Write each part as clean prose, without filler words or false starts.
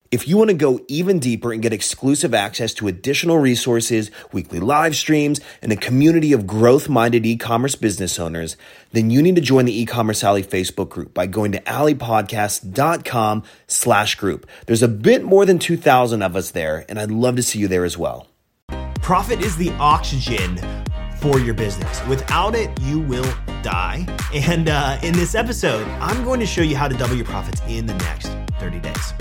If you want to go even deeper and get exclusive access to additional resources, weekly live streams, and a community of growth-minded e-commerce business owners, then you need to join the E-Commerce Alley Facebook group by going to alleypodcast.com/group. There's a bit more than 2,000 of us there, and I'd love to see you there as well. Profit is the oxygen for your business. Without it, you will die. And in this episode, I'm going to show you how to double your profits in the next 30 days.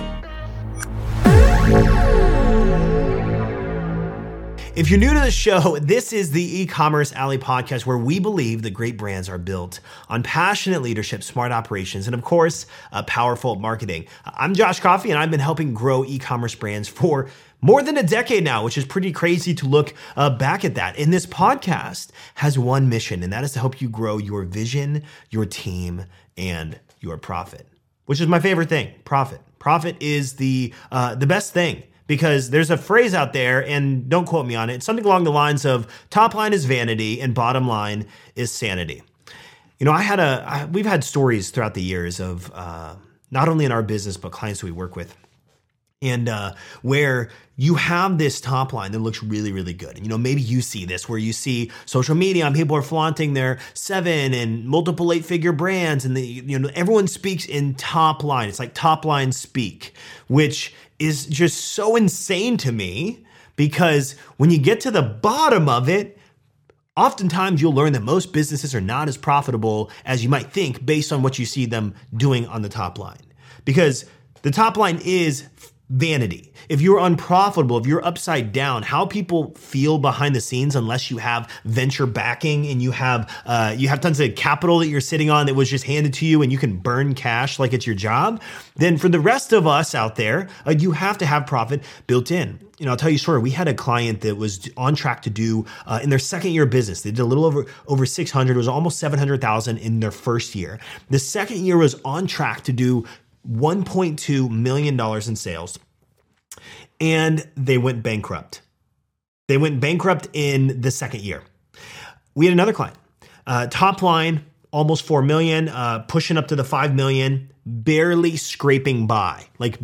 If you're new to the show, this is the E-Commerce Alley podcast where we believe that great brands are built on passionate leadership, smart operations, and of course, powerful marketing. I'm Josh Coffey, and I've been helping grow e-commerce brands for more than a decade now, which is pretty crazy to look back at that. And this podcast has one mission, and that is to help you grow your vision, your team, and your profit, which is my favorite thing, profit. Profit is the best thing. Because there's a phrase out there, and don't quote me on it, something along the lines of top line is vanity and bottom line is sanity. You know, we've had stories throughout the years of not only in our business, but clients that we work with. And where you have this top line that looks really, really good. And, you know, maybe you see this where you see social media and people are flaunting their 7 and multiple 8-figure brands. And everyone speaks in top line. It's like top line speak, which is just so insane to me because when you get to the bottom of it, oftentimes you'll learn that most businesses are not as profitable as you might think based on what you see them doing on the top line. Because the top line is vanity. If you're unprofitable, if you're upside down, how people feel behind the scenes, unless you have venture backing and you have tons of capital that you're sitting on that was just handed to you and you can burn cash like it's your job, then for the rest of us out there, you have to have profit built in. You know, I'll tell you a story. We had a client that was on track to do, in their second year of business, they did a little over 600, it was almost 700,000 in their first year. The second year was on track to do $1.2 million in sales, and they went bankrupt. They went bankrupt in the second year. We had another client, top line, almost 4 million, pushing up to the 5 million, barely scraping by,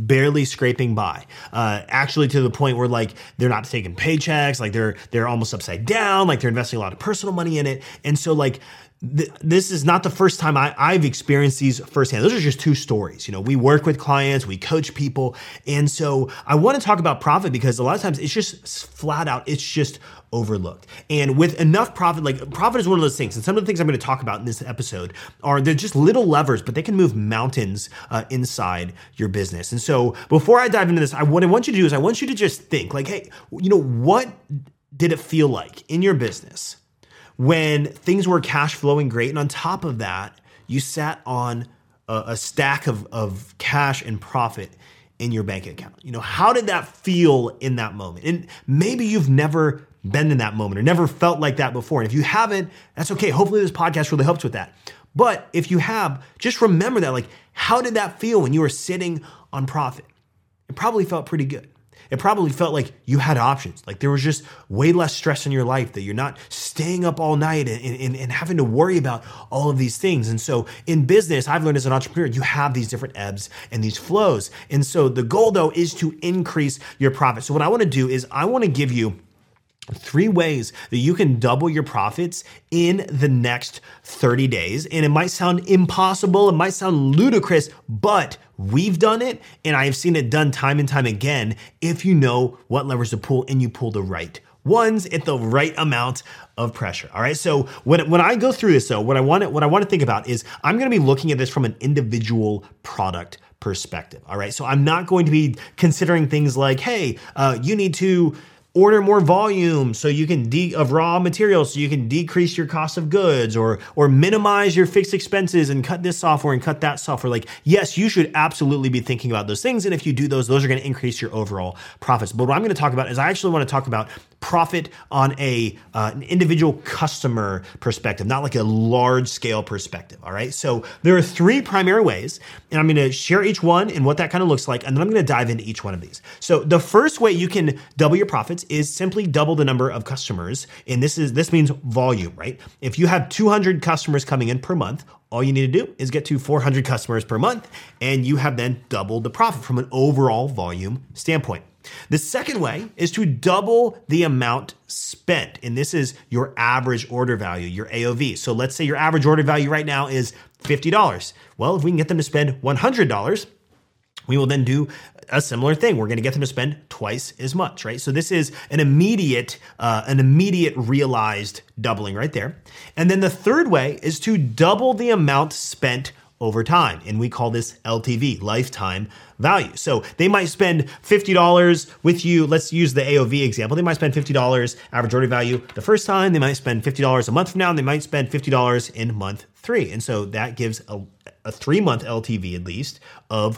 actually to the point where like they're not taking paychecks, like they're almost upside down, like they're investing a lot of personal money in it. And so like, this is not the first time I've experienced these firsthand. Those are just two stories. You know, we work with clients, we coach people. And so I want to talk about profit because a lot of times it's just flat out, it's just overlooked. And with enough profit, like profit is one of those things. And some of the things I'm going to talk about in this episode they're just little levers, but they can move mountains inside your business. And so before I dive into this, what I want you to do is I want you to just think like, hey, you know, what did it feel like in your business when things were cash flowing great, and on top of that, you sat on a stack of cash and profit in your bank account? You know, how did that feel in that moment? And maybe you've never been in that moment or never felt like that before. And if you haven't, that's okay. Hopefully this podcast really helps with that. But if you have, just remember that, like, how did that feel when you were sitting on profit? It probably felt pretty good. It probably felt like you had options. Like there was just way less stress in your life, that you're not staying up all night and having to worry about all of these things. And so in business, I've learned as an entrepreneur, you have these different ebbs and these flows. And so the goal though is to increase your profit. So what I want to do is I want to give you 3 ways that you can double your profits in the next 30 days. And it might sound impossible, it might sound ludicrous, but we've done it and I have seen it done time and time again if you know what levers to pull and you pull the right ones at the right amount of pressure. All right. So when I go through this though, what I want to think about is I'm going to be looking at this from an individual product perspective. All right. So I'm not going to be considering things like, hey, you need to order more volume so you can of raw materials so you can decrease your cost of goods, or minimize your fixed expenses and cut this software and cut that software. Like, yes, you should absolutely be thinking about those things. And if you do those are going to increase your overall profits. But what I'm going to talk about is I actually want to talk about profit on an individual customer perspective, not like a large scale perspective. All right. So there are three primary ways, and I'm going to share each one and what that kind of looks like. And then I'm going to dive into each one of these. So the first way you can double your profits is simply double the number of customers. And this means volume, right? If you have 200 customers coming in per month, all you need to do is get to 400 customers per month, and you have then doubled the profit from an overall volume standpoint. The second way is to double the amount spent, and this is your average order value, your AOV. So let's say your average order value right now is $50. Well, if we can get them to spend $100, we will then do a similar thing. We're going to get them to spend twice as much, right? So this is an immediate realized doubling right there. And then the third way is to double the amount spent over time. And we call this LTV, lifetime value. So they might spend $50 with you. Let's use the AOV example. They might spend $50 average order value the first time. They might spend $50 a month from now, and they might spend $50 in month 3. And so that gives a 3-month LTV at least of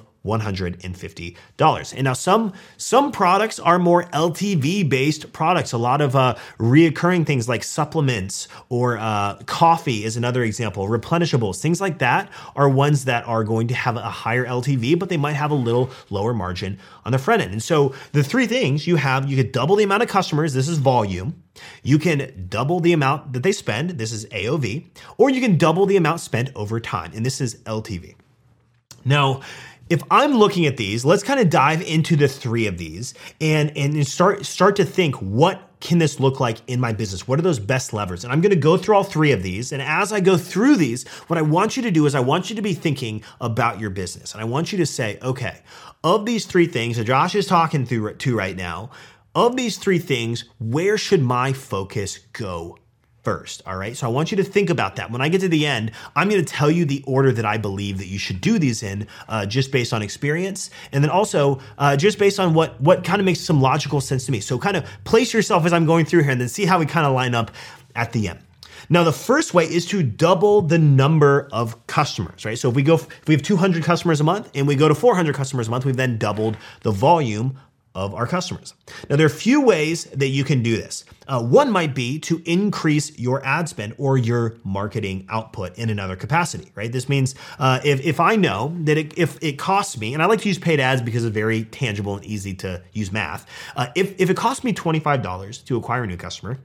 $150. And now some products are more LTV based products. A lot of reoccurring things like supplements or coffee is another example. Replenishables, things like that are ones that are going to have a higher LTV, but they might have a little lower margin on the front end. And so the three things you could double the amount of customers. This is volume. You can double the amount that they spend. This is AOV. Or you can double the amount spent over time. And this is LTV. Now, if I'm looking at these, let's kind of dive into the three of these and start to think, what can this look like in my business? What are those best levers? And I'm going to go through all three of these. And as I go through these, what I want you to do is I want you to be thinking about your business. And I want you to say, okay, of these three things that Josh is talking to right now, of these three things, where should my focus go first? All right. So I want you to think about that. When I get to the end, I'm going to tell you the order that I believe that you should do these in, just based on experience. And then also just based on what kind of makes some logical sense to me. So kind of place yourself as I'm going through here and then see how we kind of line up at the end. Now, the first way is to double the number of customers, right? So if we have 200 customers a month and we go to 400 customers a month, we've then doubled the volume of our customers. Now, there are a few ways that you can do this. One might be to increase your ad spend or your marketing output in another capacity, right? This means if I know that if it costs me, and I like to use paid ads because it's very tangible and easy to use math. If it costs me $25 to acquire a new customer,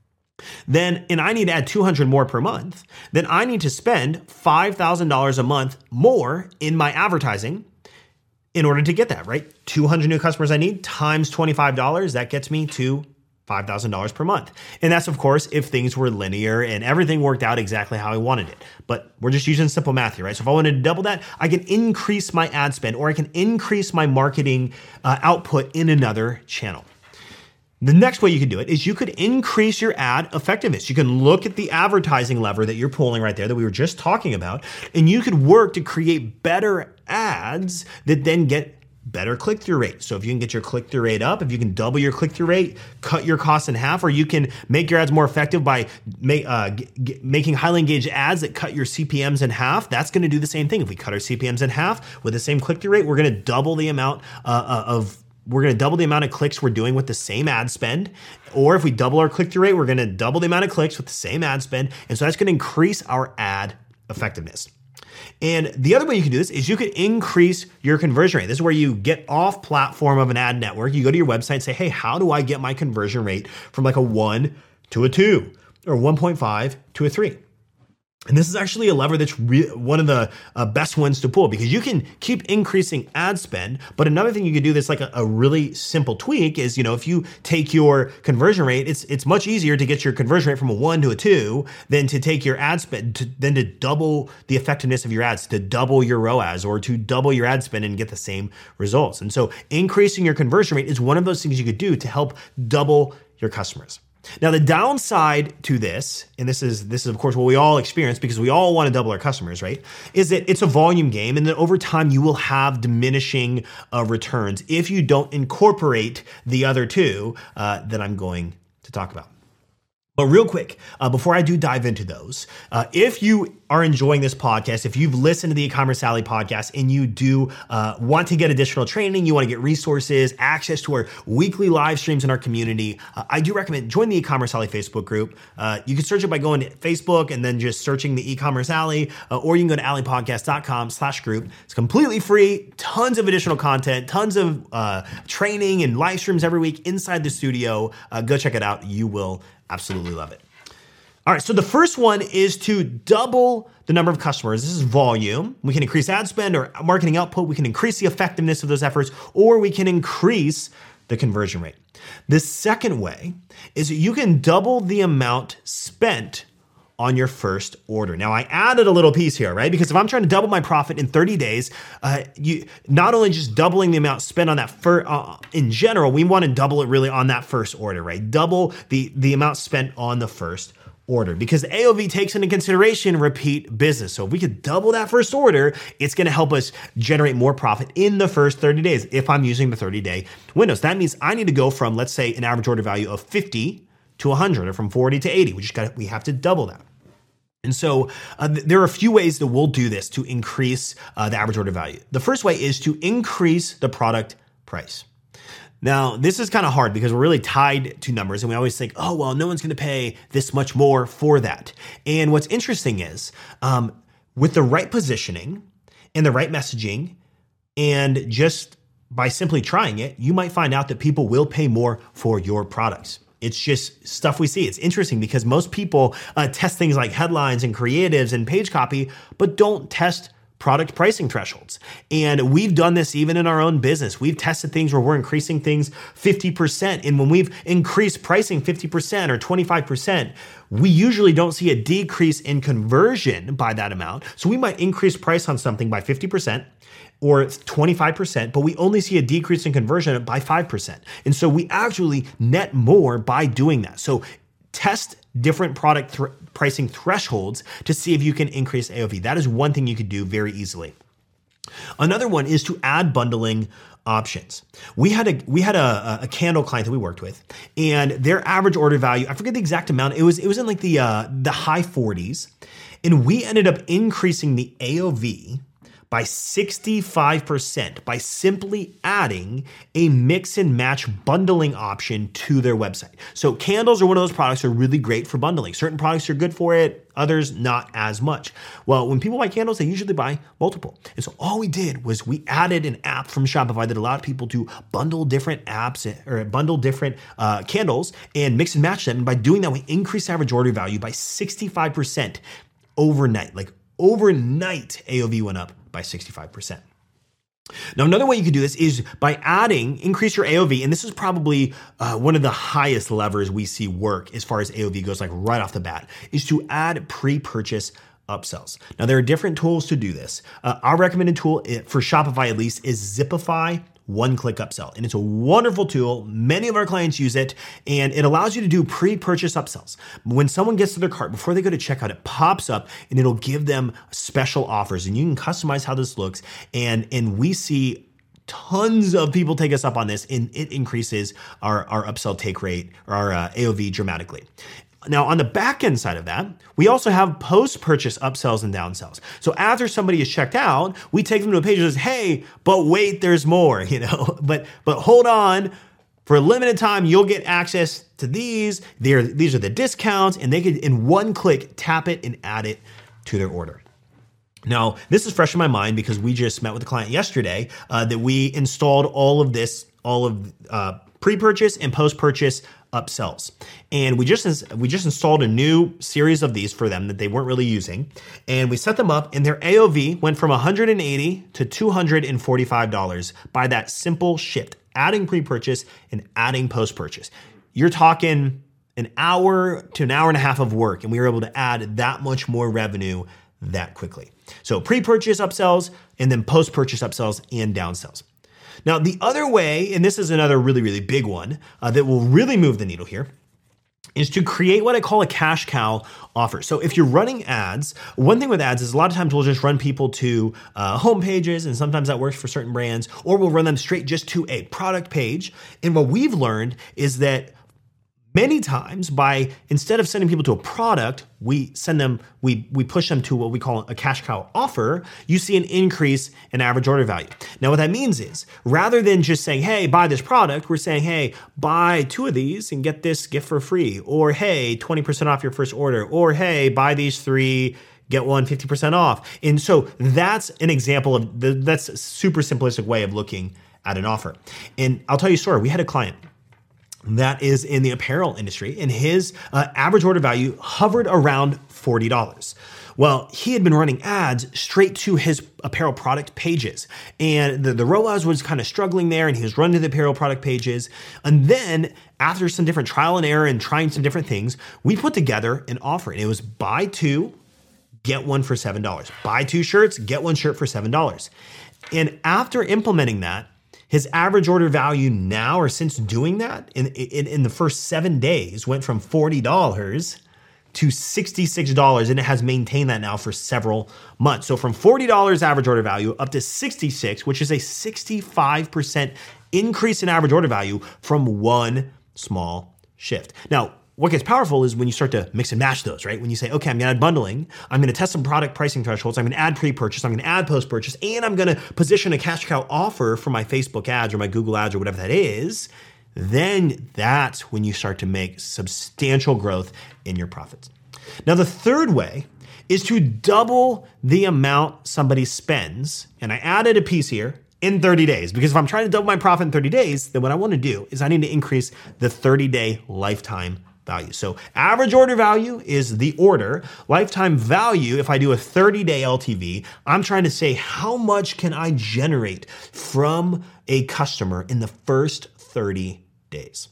and I need to add 200 more per month, then I need to spend $5,000 a month more in my advertising in order to get that, right? 200 new customers I need times $25, that gets me to $5,000 per month. And that's, of course, if things were linear and everything worked out exactly how I wanted it. But we're just using simple math here, right? So if I wanted to double that, I can increase my ad spend or I can increase my marketing output in another channel. The next way you could do it is you could increase your ad effectiveness. You can look at the advertising lever that you're pulling right there that we were just talking about, and you could work to create better ads that then get better click-through rate. So if you can get your click-through rate up, if you can double your click-through rate, cut your costs in half, or you can make your ads more effective by making highly engaged ads that cut your CPMs in half, that's going to do the same thing. If we cut our CPMs in half with the same click-through rate, we're going to double the amount of clicks we're doing with the same ad spend. Or if we double our click-through rate, we're going to double the amount of clicks with the same ad spend. And so that's going to increase our ad effectiveness. And the other way you can do this is you could increase your conversion rate. This is where you get off platform of an ad network. You go to your website and say, hey, how do I get my conversion rate from like a 1 to a 2 or 1.5 to a 3? And this is actually a lever that's one of the best ones to pull because you can keep increasing ad spend. But another thing you can do that's like a really simple tweak is, if you take your conversion rate, it's much easier to get your conversion rate from a 1 to a 2 than to take your ad spend, to double the effectiveness of your ads, to double your ROAS or to double your ad spend and get the same results. And so increasing your conversion rate is one of those things you could do to help double your customers. Now, the downside to this, and this is of course what we all experience because we all want to double our customers, right? Is that it's a volume game, and that over time you will have diminishing returns if you don't incorporate the other two that I'm going to talk about. But real quick, before I do dive into those, if you are enjoying this podcast, if you've listened to the E-commerce Alley podcast and you do want to get additional training, you want to get resources, access to our weekly live streams in our community, I do recommend join the E-commerce Alley Facebook group. You can search it by going to Facebook and then just searching the E-commerce Alley, or you can go to alleypodcast.com/group. It's completely free, tons of additional content, tons of training and live streams every week inside the studio. Go check it out. You will absolutely love it. All right, so the first one is to double the number of customers. This is volume. We can increase ad spend or marketing output. We can increase the effectiveness of those efforts, or we can increase the conversion rate. The second way is that you can double the amount spent on your first order. Now, I added a little piece here, right? Because if I'm trying to double my profit in 30 days, you not only just doubling the amount spent on that in general, we want to double it really on that first order, right? Double the amount spent on the first order, because AOV takes into consideration repeat business. So if we could double that first order, it's going to help us generate more profit in the first 30 days if I'm using the 30-day windows. That means I need to go from, let's say, an average order value of 50 to 100, or from 40 to 80. We have to double that. And so there are a few ways that we'll do this to increase the average order value. The first way is to increase the product price. Now, this is kind of hard because we're really tied to numbers, and we always think, oh, well, no one's going to pay this much more for that. And what's interesting is with the right positioning and the right messaging, and just by simply trying it, you might find out that people will pay more for your products. It's just stuff we see. It's interesting because most people test things like headlines and creatives and page copy, but don't test product pricing thresholds. And we've done this even in our own business. We've tested things where we're increasing things 50%. And when we've increased pricing 50% or 25%, we usually don't see a decrease in conversion by that amount. So we might increase price on something by 50%. Or 25%, but we only see a decrease in conversion by 5%. And so we actually net more by doing that. So test different product pricing thresholds to see if you can increase AOV. That is one thing you could do very easily. Another one is to add bundling options. We had a candle client that we worked with, and their average order value, I forget the exact amount, it was in like the high 40s, and we ended up increasing the AOV by 65% by simply adding a mix and match bundling option to their website. So candles are one of those products that are really great for bundling. Certain products are good for it, others not as much. Well, when people buy candles, they usually buy multiple. And so all we did was we added an app from Shopify that allowed people to bundle different apps or bundle different candles and mix and match them. And by doing that, we increased average order value by 65% overnight. Like overnight, AOV went up by 65%. Now, another way you could do this is by increase your AOV, and this is probably one of the highest levers we see work as far as AOV goes, like right off the bat, is to add pre-purchase upsells. Now, there are different tools to do this. Our recommended tool for Shopify, at least, is Zipify One-Click Upsell. And it's a wonderful tool. Many of our clients use it, and it allows you to do pre-purchase upsells. When someone gets to their cart, before they go to checkout, it pops up and it'll give them special offers, and you can customize how this looks. And we see tons of people take us up on this, and it increases our upsell take rate, or our AOV dramatically. Now, on the back end side of that, we also have post-purchase upsells and downsells. So after somebody is checked out, we take them to a page that says, hey, but wait, there's more, but hold on. For a limited time, you'll get access to these. These are the discounts, and they can, in one click, tap it and add it to their order. Now, this is fresh in my mind because we just met with a client yesterday that we installed all of pre-purchase and post-purchase upsells. And we just installed a new series of these for them that they weren't really using. And we set them up, and their AOV went from $180 to $245 by that simple shift, adding pre-purchase and adding post-purchase. You're talking an hour to an hour and a half of work, and we were able to add that much more revenue that quickly. So pre-purchase upsells, and then post-purchase upsells and downsells. Now, the other way, and this is another really, really big one that will really move the needle here, is to create what I call a cash cow offer. So if you're running ads, one thing with ads is a lot of times we'll just run people to home pages, and sometimes that works for certain brands, or we'll run them straight just to a product page. And what we've learned is that Many times instead of sending people to a product, we push them to what we call a cash cow offer. You see an increase in average order value. Now, what that means is rather than just saying, hey, buy this product, we're saying, hey, buy 2 of these and get this gift for free. Or, hey, 20% off your first order. Or, hey, buy these 3, get one 50% off. And so that's an example of that's a super simplistic way of looking at an offer. And I'll tell you a story. We had a client that is in the apparel industry, and his average order value hovered around $40. Well, he had been running ads straight to his apparel product pages, and the ROAS was kind of struggling there, and he was running to the apparel product pages. And then after some different trial and error and trying some different things, we put together an offer, and it was buy 2, get 1 for $7. Buy 2 shirts, get 1 shirt for $7. And after implementing that, his average order value now, or since doing that, in the first 7 days, went from $40 to $66, and it has maintained that now for several months. So from $40 average order value up to $66, which is a 65% increase in average order value from one small shift. Now, what gets powerful is when you start to mix and match those, right? When you say, okay, I'm gonna add bundling, I'm gonna test some product pricing thresholds, I'm gonna add pre-purchase, I'm gonna add post-purchase, and I'm gonna position a cash cow offer for my Facebook ads or my Google ads or whatever that is, then that's when you start to make substantial growth in your profits. Now, the third way is to double the amount somebody spends, and I added a piece here, in 30 days. Because if I'm trying to double my profit in 30 days, then what I wanna do is I need to increase the 30-day lifetime value. So average order value is the order. Lifetime value, if I do a 30-day LTV, I'm trying to say how much can I generate from a customer in the first 30 days.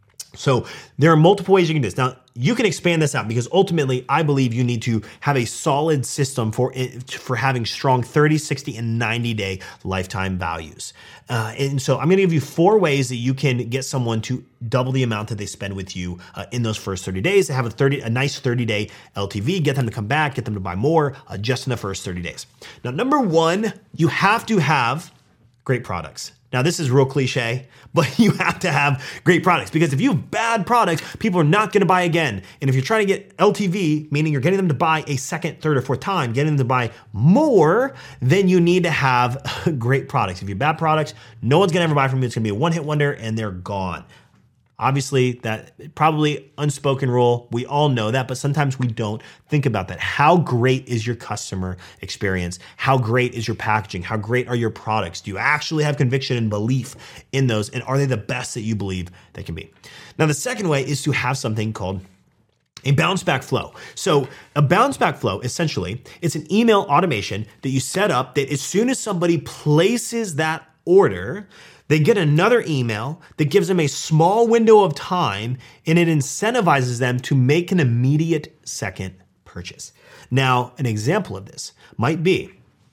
So there are multiple ways you can do this. Now, you can expand this out because ultimately I believe you need to have a solid system for having strong 30, 60, and 90-day lifetime values. And so I'm going to give you 4 ways that you can get someone to double the amount that they spend with you in those first 30 days, to have a nice 30-day LTV, get them to come back, get them to buy more just in the first 30 days. Now, number 1, you have to have great products. Now, this is real cliche, but you have to have great products because if you have bad products, people are not going to buy again. And if you're trying to get LTV, meaning you're getting them to buy a second, third, or fourth time, getting them to buy more, then you need to have great products. If you have bad products, no one's going to ever buy from you. It's going to be a one-hit wonder and they're gone. Obviously, that probably unspoken rule. We all know that, but sometimes we don't think about that. How great is your customer experience? How great is your packaging? How great are your products? Do you actually have conviction and belief in those? And are they the best that you believe they can be? Now, the second way is to have something called a bounce back flow. So a bounce back flow, essentially, it's an email automation that you set up that as soon as somebody places that order, they get another email that gives them a small window of time and it incentivizes them to make an immediate second purchase. Now, an example of this might be,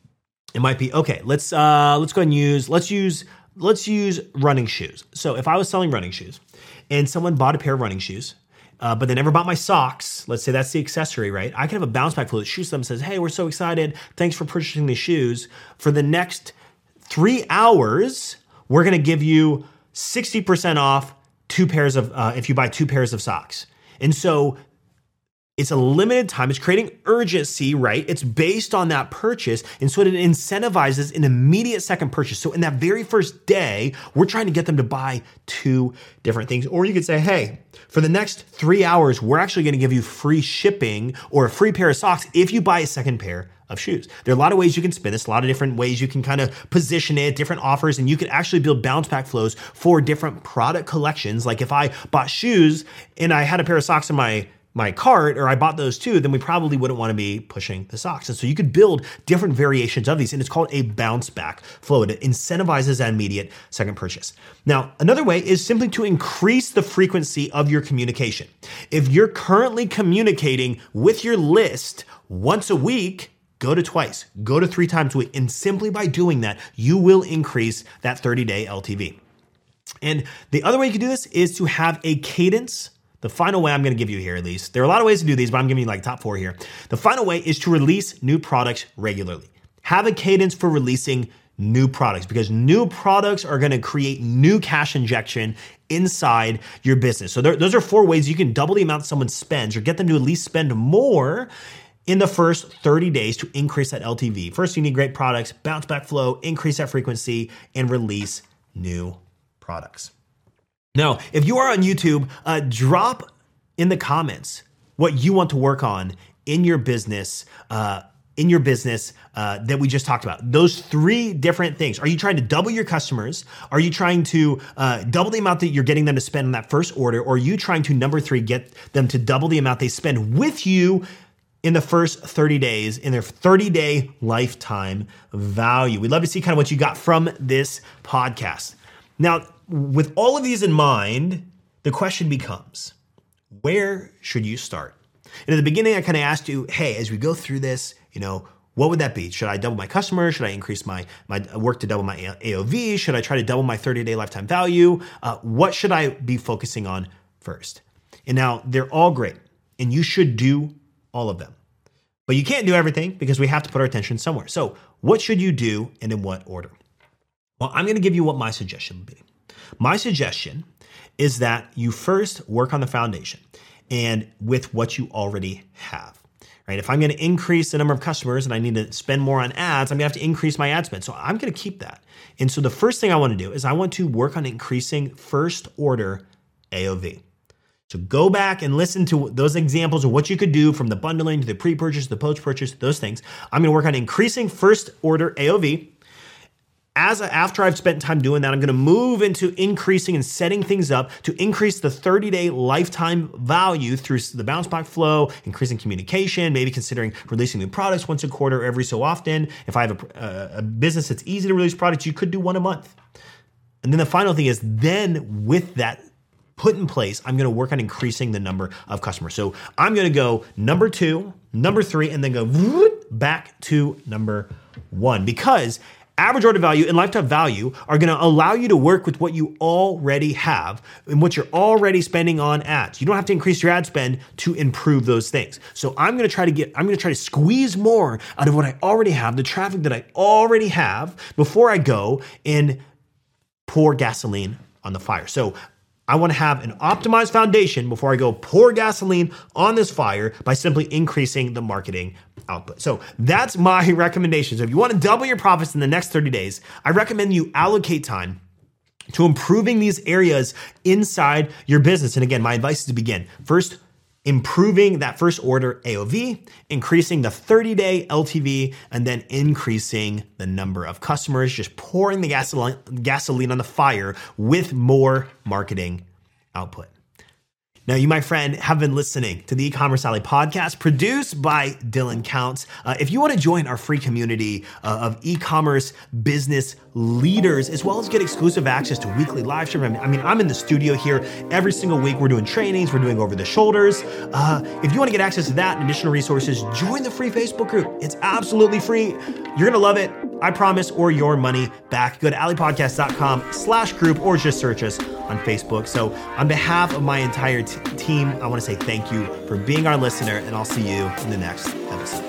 okay, let's go ahead and let's use running shoes. So if I was selling running shoes and someone bought a pair of running shoes, but they never bought my socks, let's say that's the accessory, right? I can have a bounce back flow that shoots them and says, hey, we're so excited. Thanks for purchasing these shoes. For the next 3 hours, we're going to give you 60% off if you buy 2 pairs of socks. And so it's a limited time. It's creating urgency, right? It's based on that purchase. And so it incentivizes an immediate second purchase. So in that very first day, we're trying to get them to buy 2 different things. Or you could say, hey, for the next 3 hours, we're actually going to give you free shipping or a free pair of socks if you buy a second pair of shoes. There are a lot of ways you can spin this, a lot of different ways you can kind of position it, different offers, and you can actually build bounce back flows for different product collections. Like if I bought shoes and I had a pair of socks in my cart, or I bought those too, then we probably wouldn't want to be pushing the socks. And so you could build different variations of these, and it's called a bounce back flow. It incentivizes that immediate second purchase. Now, another way is simply to increase the frequency of your communication. If you're currently communicating with your list once a week, go to twice, go to 3 times a week. And simply by doing that, you will increase that 30-day LTV. And the other way you can do this is to have a cadence. The final way I'm going to give you here, at least. There are a lot of ways to do these, but I'm giving you like top 4 here. The final way is to release new products regularly. Have a cadence for releasing new products, because new products are going to create new cash injection inside your business. So those are 4 ways you can double the amount someone spends or get them to at least spend more in the first 30 days to increase that LTV. First, you need great products, bounce back flow, increase that frequency, and release new products. Now, if you are on YouTube, drop in the comments what you want to work on in your business, that we just talked about. Those 3 different things. Are you trying to double your customers? Are you trying to double the amount that you're getting them to spend on that first order? Or are you trying to, number 3, get them to double the amount they spend with you in the first 30 days in their 30-day lifetime value? We'd love to see kind of what you got from this podcast. Now, with all of these in mind, the question becomes, where should you start? And at the beginning, I kind of asked you, hey, as we go through this, what would that be? Should I double my customers? Should I increase my work to double my AOV? Should I try to double my 30-day lifetime value? What should I be focusing on first? And now they're all great, and you should do all of them. But you can't do everything because we have to put our attention somewhere. So what should you do and in what order? Well, I'm going to give you what my suggestion would be. My suggestion is that you first work on the foundation and with what you already have, right? If I'm going to increase the number of customers and I need to spend more on ads, I'm going to have to increase my ad spend. So I'm going to keep that. And so the first thing I want to do is I want to work on increasing first order AOV. So go back and listen to those examples of what you could do from the bundling to the pre-purchase, the post-purchase, those things. I'm going to work on increasing first order AOV. After I've spent time doing that, I'm going to move into increasing and setting things up to increase the 30-day lifetime value through the bounce back flow, increasing communication, maybe considering releasing new products once a quarter every so often. If I have a business that's easy to release products, you could do 1 a month. And then the final thing is then with that put in place, I'm going to work on increasing the number of customers. So I'm going to go number 2, number 3, and then go back to number 1, because average order value and lifetime value are going to allow you to work with what you already have and what you're already spending on ads. You don't have to increase your ad spend to improve those things. So I'm going to try to squeeze more out of what I already have, the traffic that I already have, before I go and pour gasoline on the fire. So I want to have an optimized foundation before I go pour gasoline on this fire by simply increasing the marketing output. So that's my recommendation. So if you want to double your profits in the next 30 days, I recommend you allocate time to improving these areas inside your business. And again, my advice is to begin first, improving that first order AOV, increasing the 30-day LTV, and then increasing the number of customers, just pouring the gasoline on the fire with more marketing output. Now, you, my friend, have been listening to the E-Commerce Alley podcast produced by Dylan Counts. If you want to join our free community of e-commerce business leaders, as well as get exclusive access to weekly live stream. I'm in the studio here every single week. We're doing trainings. We're doing over the shoulders. If you want to get access to that and additional resources, join the free Facebook group. It's absolutely free. You're going to love it. I promise, or your money back. Go to alleypodcast.com/group or just search us on Facebook. So on behalf of my entire team, I want to say thank you for being our listener, and I'll see you in the next episode.